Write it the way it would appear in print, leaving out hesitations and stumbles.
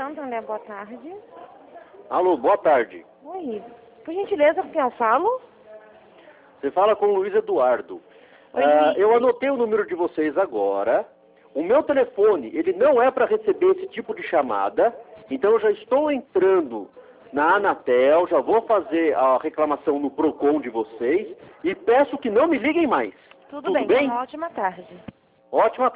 Santander, boa tarde. Alô, boa tarde. Oi, por gentileza, com quem eu falo? Você fala com o Luiz Eduardo. Oi, Luiz. Eu anotei o número de vocês agora. O meu telefone, ele não é para receber esse tipo de chamada. Então eu já estou entrando na Anatel, já vou fazer a reclamação no Procon de vocês e peço que não me liguem mais. Tudo bem? Uma ótima tarde. Ótima